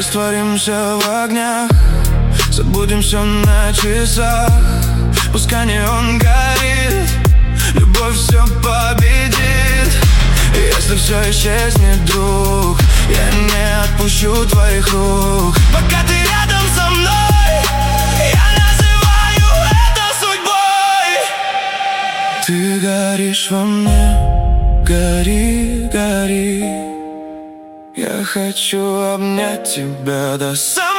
Растворимся в огнях, забудем все на часах. Пускай неон горит, любовь все победит. Если все исчезнет, друг, я не отпущу твоих рук. Пока ты рядом со мной, я называю это судьбой. Ты горишь во мне, гори, гори. Я хочу обнять тебя до самого